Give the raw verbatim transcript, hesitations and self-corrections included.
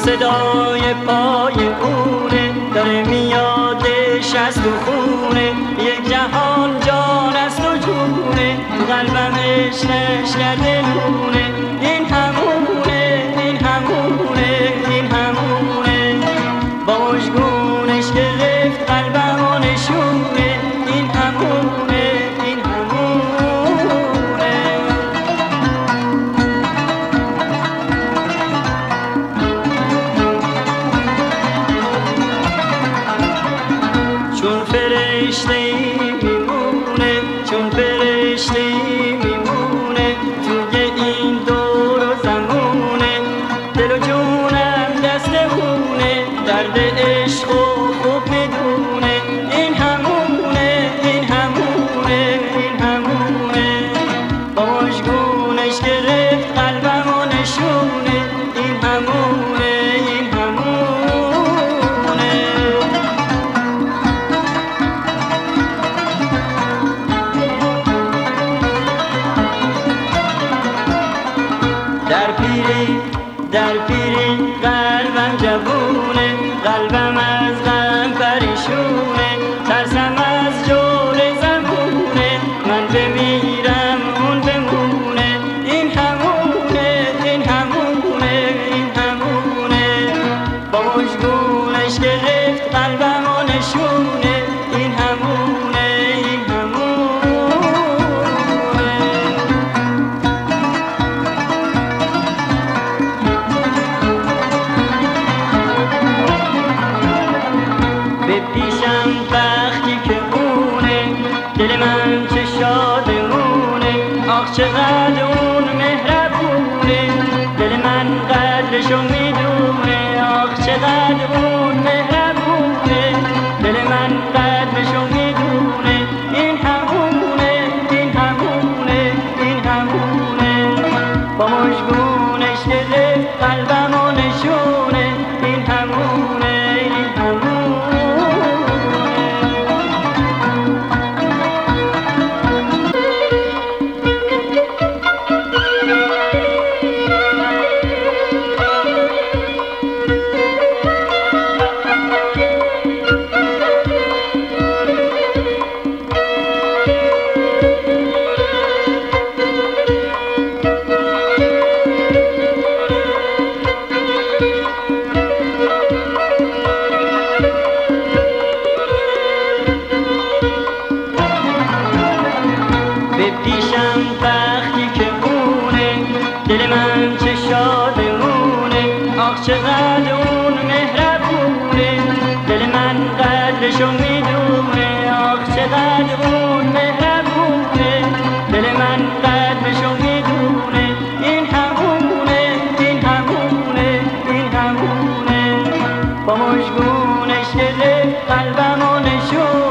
صدای پای اونه داره میادش از تو خونه، یک جهان جان است و جونه، قلبمش نش کرده لونه. این همونه این همونه این همونه، با مژگونش گرفت قلبم و نشونه. این همونه این همونه. چون فرشته میمونه چون فرشته میمونه توی این دور و زمونه، دل و جونم دستمونه، درد عشق و خوب میدونه. این همونه این همونه این همونه، با مژگونش گرفت قلبم و نشونه. این همونه این همونه. در پیری در پیری قلبم جوونه، قلبم از غم پریشونه، ترسم از جور زمونه، من بمیرم اون بمونه. این همونه این همونه این همونه، با مژگونش گرفت قلبم و نشونه. این همونه این همونه. به پیشم وقتی که اونه، دل من چه شادمونه، آخ چقدر اون مهربونه، دل من قدرشو میدونه، آخ چقدر اون مهربونه، دل من قدرشو میدونه. این همونه این همونه این همونه، با مژگونش گرفت قلبم و نشونه. این همونه این همونه. به پیشم وقتی که اونه، دل من چه شادمونه، آخ چقدر اون مهربونه، دل من قدرشو میدونه، آخ چقدر اون مهربونه، دل من قدرشو میدونه. این همونه این همونه این همونه، با مژگونش گرفت قلبم و نشونه.